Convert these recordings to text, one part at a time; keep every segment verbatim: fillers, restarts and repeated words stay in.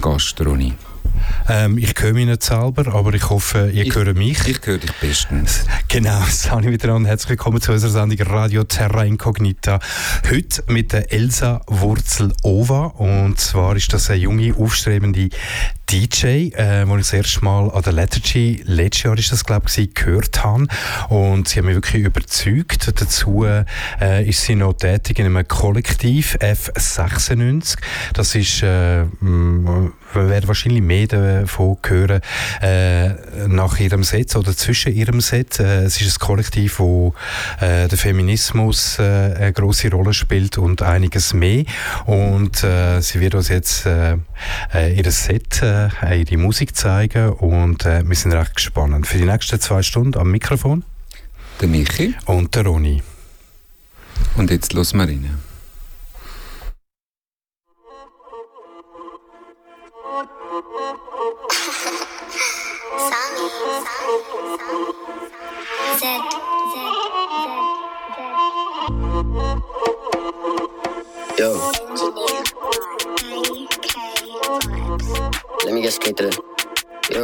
Gast, Ronny? Ähm, ich höre mich nicht selber, aber ich hoffe, ihr ich, hört mich. Ich höre dich bestens. Genau, Sani wieder und herzlich willkommen zu unserer Sendung Radio Terra Incognita. Heute mit der Elsa Wurzel-Ova. Und zwar ist das eine junge, aufstrebende D J, äh, die ich das erste Mal an der Lethargy, letztes Jahr ist das, glaube ich, gehört habe. Und sie hat mich wirklich überzeugt. Dazu äh, ist sie noch tätig in einem Kollektiv F sechsundneunzig. Das ist, äh, wir werden wahrscheinlich mehr davon hören, äh, nach ihrem Set oder zwischen ihrem Set. Äh, es ist ein Kollektiv, wo äh, der Feminismus äh, eine grosse Rolle spielt und einiges mehr. Und äh, sie wird uns jetzt äh, ihr Set, äh, ihre Musik zeigen und äh, wir sind recht gespannt. Für die nächsten zwei Stunden am Mikrofon der Michi und der Ronny. Und jetzt hören wir rein. Sami, Sami, Sami, Z, Z, Z, Z. Yo. Let me get straight to the. Yo.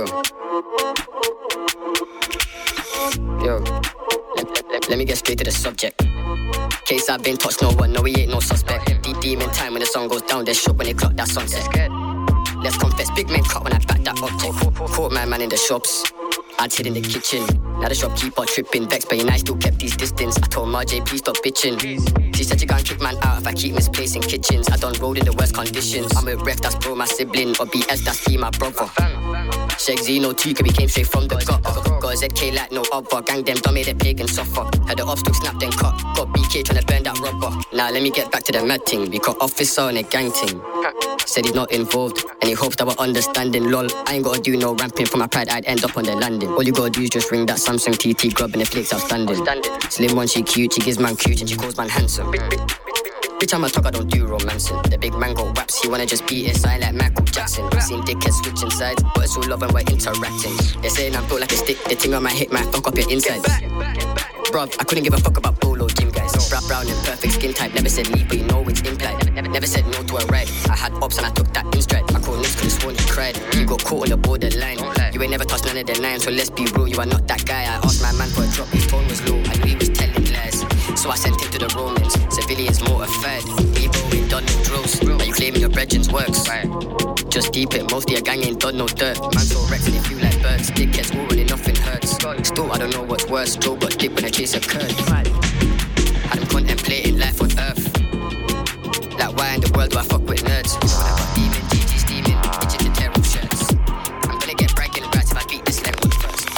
Yo. Let, let, let me get straight to the subject. Case I've been touched, no one, no, we ain't no suspect. Deep demon time when the sun goes down, there's shook when they clock that sunset. Let's confess, big men cut when I back that object. Caught my man in the shops, I'd hid in the kitchen. Now the shopkeeper tripping, vexed, but I still kept his distance. I told Marjay, please stop bitching. She said you can't kick man out if I keep misplacing kitchens. I done rolled in the worst conditions. I'm with Ref, that's bro, my sibling. Or B S, that's E, my brother. Sheg Zeno two, cause we came straight from the gutter. Got a Z K like no other. Gang them done made the pagan suffer. Had the obstacle snapped and cut. Got B K tryna burn that rubber. Now let me get back to the mad thing. We got officer and a gang thing. Said he's not involved, and he hopes that we're understanding. Lol, I ain't gotta do no ramping. For my pride, I'd end up on the landing. All you gotta do is just ring that Samsung T T grub and the flake's outstanding. Slim one, she cute, she gives man cute, and she calls man handsome. Bitch, I'm a talk, I don't do romancing. The big man got waps, he wanna just beat his side like Michael Jackson. Seen dickheads switching sides, but it's all love and we're interacting. They're saying I'm built like a stick, the thing on my hip might fuck up your insides. Bruv, I couldn't give a fuck about polo gym guys. Brown, brown and perfect skin type, never said leave, but you know it's implied. Never, never said no to a ride. I had ops and I took that in stride. My call Nicks could've sworn he cried. You got caught on the borderline. You ain't never touched none of the nine, so let's be real, you are not that guy. I asked my man for a drop, his phone was low, I knew he was telling lies. So I sent him to the Romans, civilians mortified. We bro ain't done no drills, are you claiming your brethren's works? Just deep it, most of your gang ain't done no dirt. Man so wrecked and they feel like birds. Dickheads all running, nothing hurts. Still I don't know what's worse, Joe got dick when a chase occurred. Had him contemplating life on earth. Like why in the world do I fuck with nerds? When I got demon, G G steaming, itching to tear up shirts. I'm gonna get bragging rights if I beat this lemon first.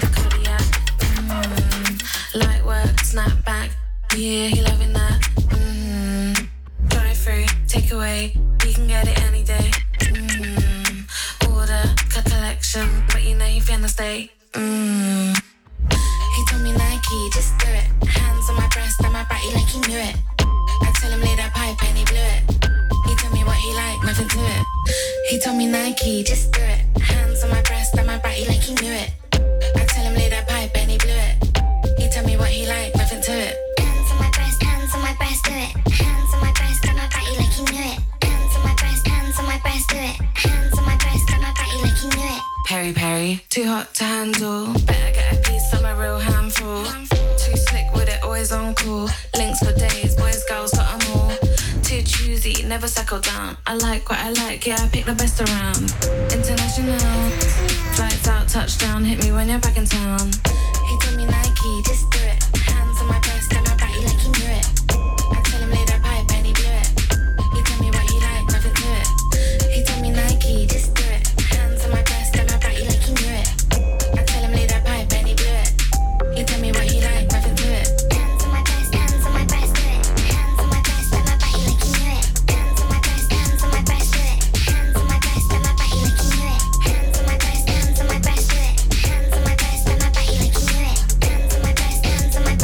Kodiak. Mm, light work, snap back. Yeah, he loving that. Mm, drive through, take away. You can get it any day. Mm, order, cut collection, but you know he finna stay. Mm. He told me Nike, just do it. Hands on my breast and my body like he knew it. I tell him lay that pipe and he blew it. He told me what he liked, nothing to it. He told me Nike, just do it. Hands on my breast and my body like he knew it. I tell him lay that pipe and he blew it. He told me what he liked, nothing to it. Hands on my breast, hands on my breast, do it. Hands on my breast and my body like he knew it. Hands on my breast, hands on my breast, do it. Hands on my breast and my body like he knew it. Perry Perry, too hot to handle. Better get a piece, I'm a real handful. Too slick with it, always on cool. Links for days, boys, girls, got 'em all. Too choosy, never settle down. I like what I like, yeah, I pick the best around. International, flights out, touchdown. Hit me when you're back in town. He told me Nike, just do it. Hands on my breast and my body like he knew it. I tell him lay that pipe and he blew it. He told me what he liked, nothing to it. He told me Nike, just do it. Hands on my breast and my body like he knew it. I tell him lay that pipe and he blew it. He told me what he liked, nothing to it. Hands on my breast, hands on my breast, do it. Hands on my breast and my body like he knew it. Hands on my breast, hands on my breast, do it. Hands on my breast and my body like he knew it. Hands on my breast, hands on my breast, do it. Hands on my breast and my body like he knew it. Hands on my breast, hands on my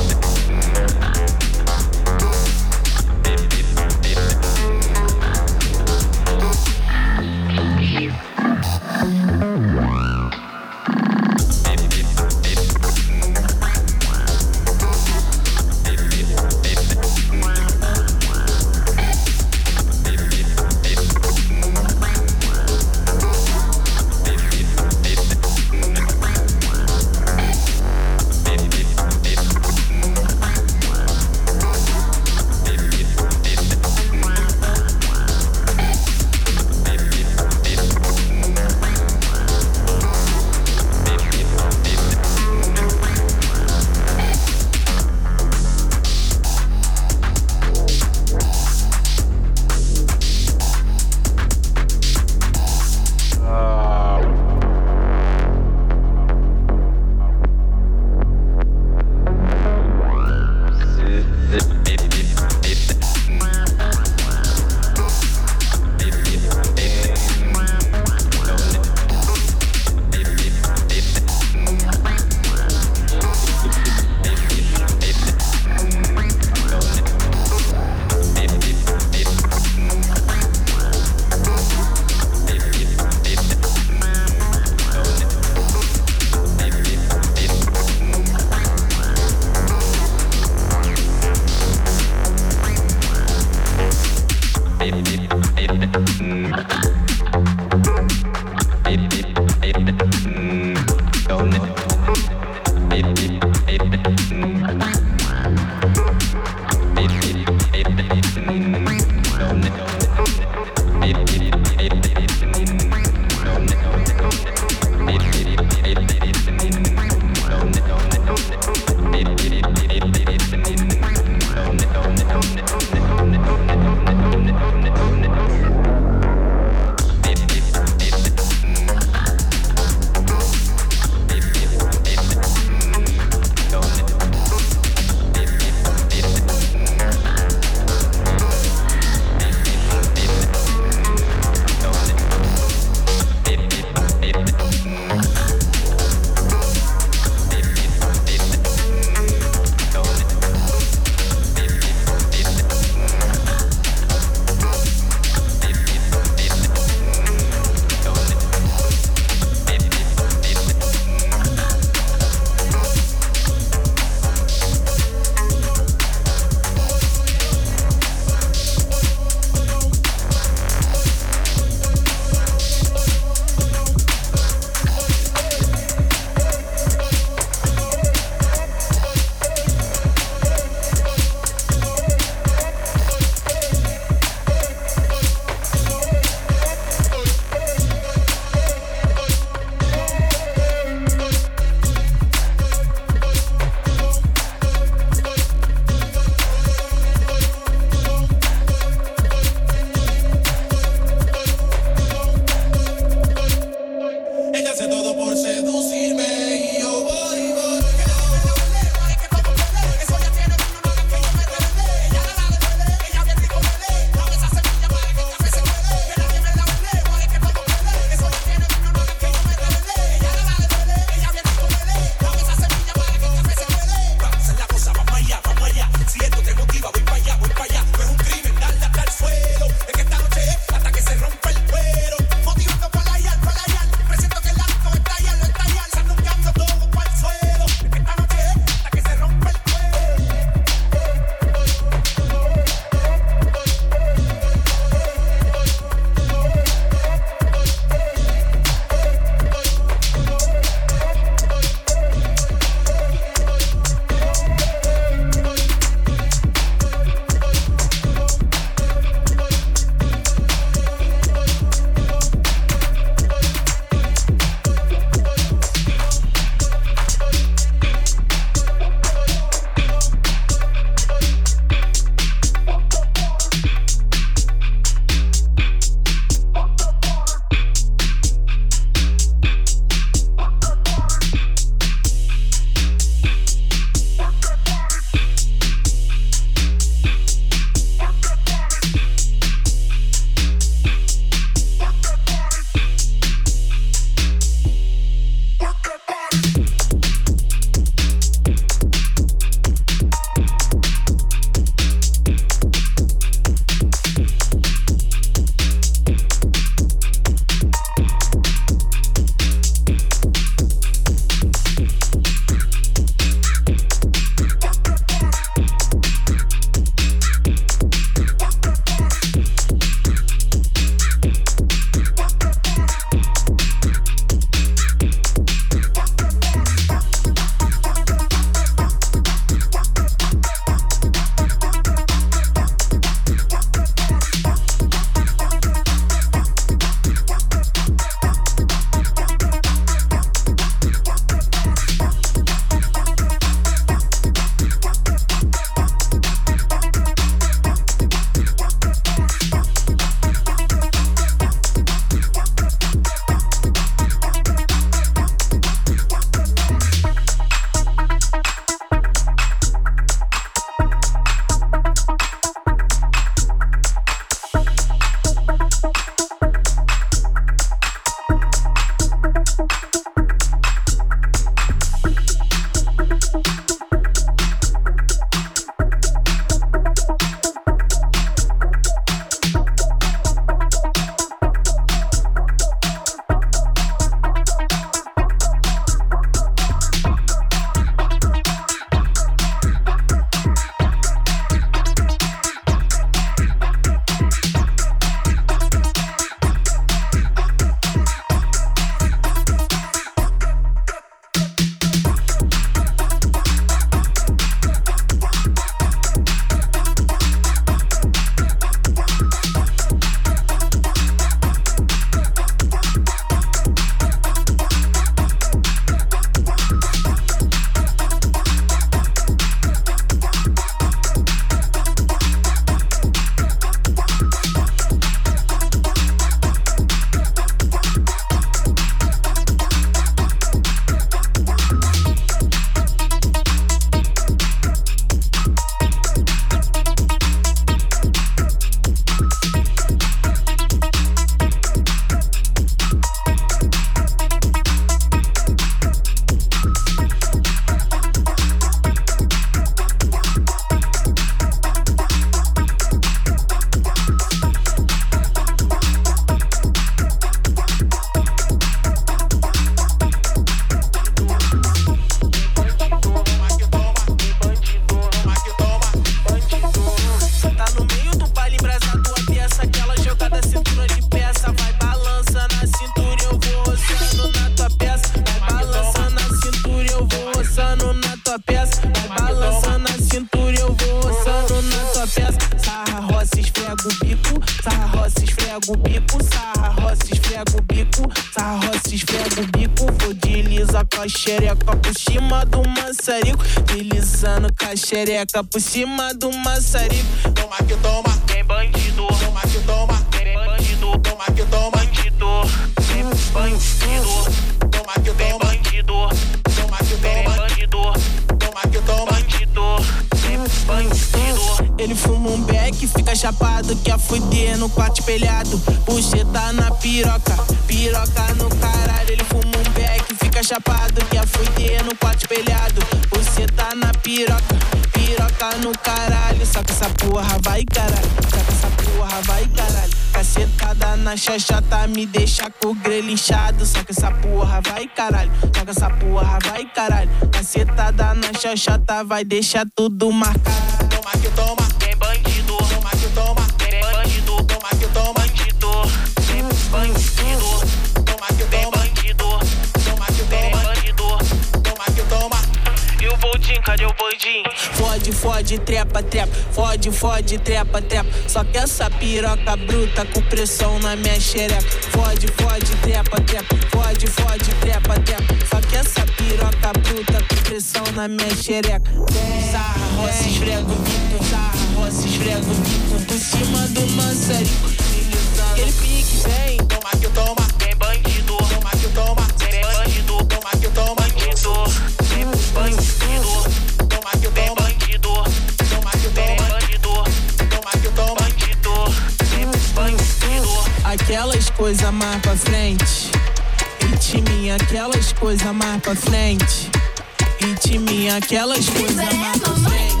bico, sarra, roça, esfrega o bico, sarra, roça, esfrega o bico. Vou deslizar com a xereca por cima do maçarico, deslizando com a xereca por cima do maçarico. Toma que toma, tem bandido. Toma que toma, tem bandido. Toma que toma, bandido. Tem bandido. Toma que toma, bandido. Toma que toma, bandido. Toma que toma, bandido. Tem bandido. Ele fuma um beck, fica chapado, quer fuder no quarto espelhado. Bucheta na piroca, piroca no caralho. Ele fuma um beck, fica chapado, quer fuder no quarto espelhado. Bucheta na piroca, piroca no caralho. Saca essa porra, vai caralho. Saca essa porra, vai caralho. Cacetada na xoxota me deixa com o grelho inchado. Saca essa porra, vai caralho. Saca essa porra, vai caralho. Cacetada na xoxota vai deixar tudo marcado. Toma que toma, tem bandido. Toma que toma, tem bandido. Toma que toma, bandido. Tem bandido. Toma que toma, bandido. Toma que toma, bandido. Toma que toma. E o Boldin, cadê o Boldin? Fode, fode, trepa, trepa. Fode, fode, trepa, trepa. Só que essa piroca bruta com pressão na minha xereca. Fode, fode, trepa, trepa. Fode, fode, trepa, trepa. Só que essa piroca bruta com pressão na minha xereca. Sarra, roça, esfrega o bico. Sarra, roça, esfrega o bico. Por cima do maçarico. Aquele pique vem. Toma que toma, tem bandido. Toma que toma, tem bandido. Toma que toma, bandido. Tem bandido. Toma que toma, bandido. Toma que toma, bandido. Toma que toma, bandido. Tem bandido. Aquelas coisas mais pra frente. Ritminha, aquelas coisas mais pra frente. Ritminha, aquelas coisas mais pra frente.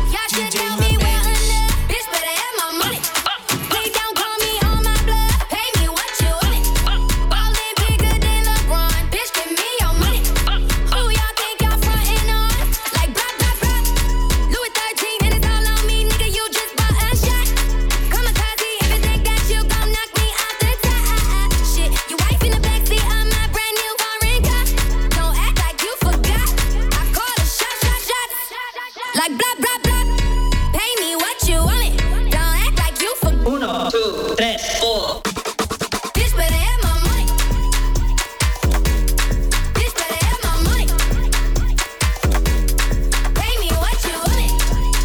D J Mendes. Bitch better have my money. Play down, call me on my blood. Pay me what you want it. Ballin' bigger than LeBron. Bitch, give me your money. Who y'all think y'all frontin' on? Like blah, blah, blah. Louis thirteen and it's all on me, nigga, you just bought a shot. Kamikaze, if you think that you gon' knock me out the top. Shit, you wife in the backseat of my brand new foreign car. Don't act like you forgot. I call a shot, shot, shot. Like blah, blah, blah. Pay me what you want it. Don't act like you forgot. Uno, two, tres, four. Bitch better have my money. Bitch better have my money. Pay me what you want it.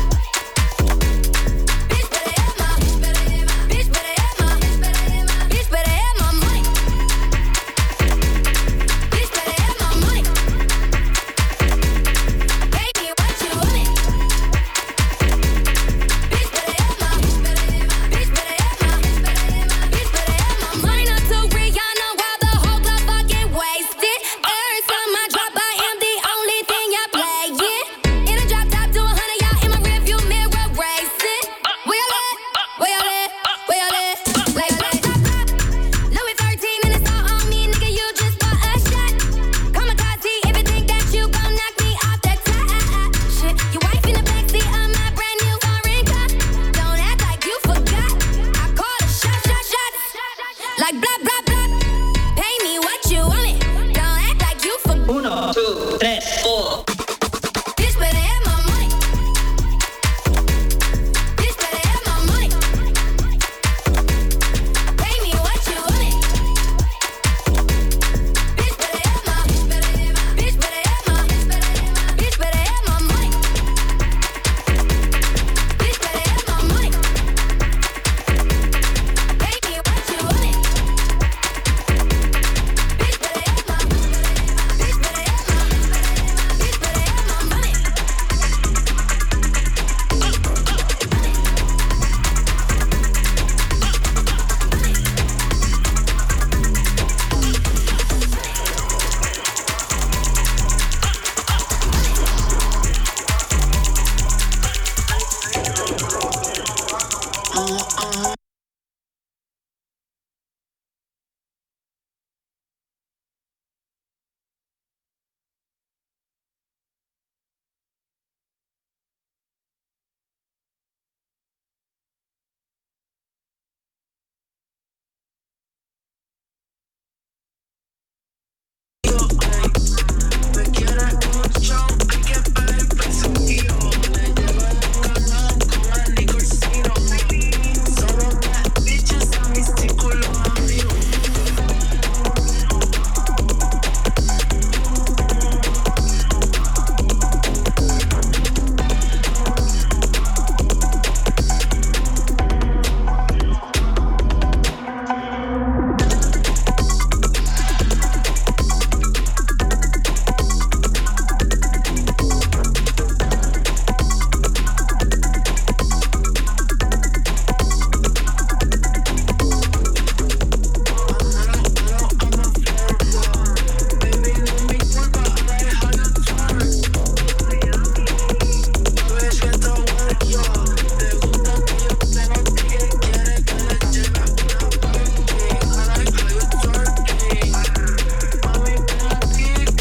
Bitch better have my. Bitch better have my. Bitch better have my money. Bitch better have my money. Pay me what you want it. Bitch better have my. Bitch better have my. Bitch better have my. Bitch better have my money. Not to Rihanna while the whole club fucking wasted. Every time I drop, I am the only thing y'all playing. In a drop top to a hundred, y'all in my rearview mirror racing. Where y'all at? Where y'all at? Where y'all at? Like blah, blah, blah. Louis thirteen and it's all on me, nigga, you just bought a shot. Kamikaze, if you think that you gon' knock me off the top. Shit, you wife in the backseat of my brand new foreign car. Don't act like you forgot. I call a shot, shot, shot. Like blah, blah, blah. Pay me what you want it. Don't act like you forgot. Uno, two, tres, four. Bitch better have my money. Bitch better have my money. Pay me what you want it. Bitch better have my. Bitch better have my. Bitch better have my money. Bitch better have my money. Pay me what you want it. Bitch better have my. Bitch better have my. Bitch better have my.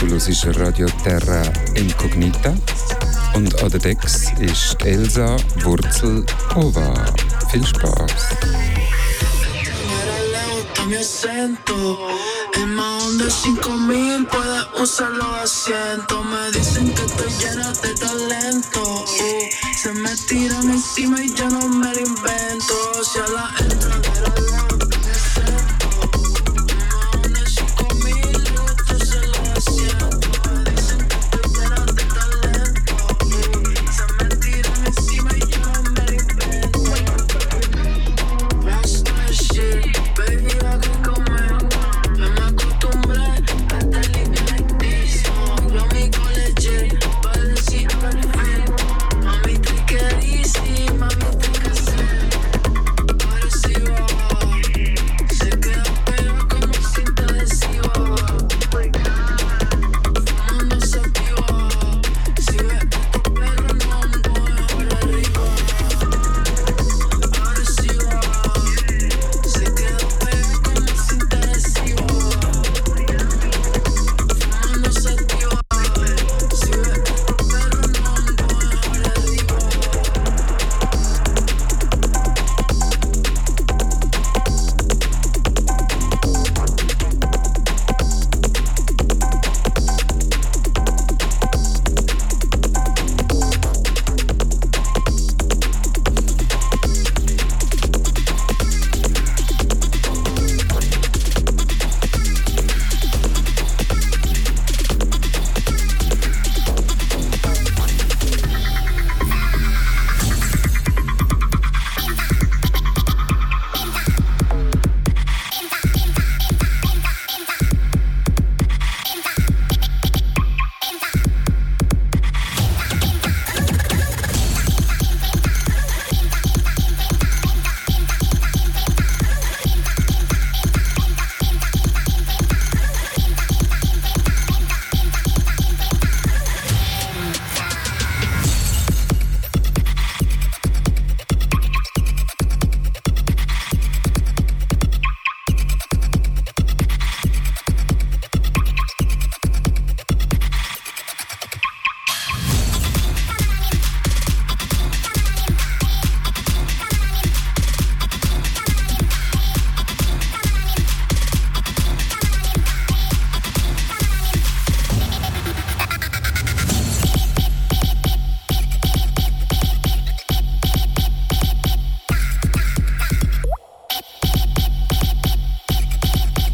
Du hörst Radio Terra Incognita und an der Decks ist Elsa Wurzel-Ova. Viel Spaß! Mi acento en más de cinco mil puedes usar los asientos. Me dicen que estoy llena de talento. Uh, se me tiran encima y yo no me lo invento. Si a la entradera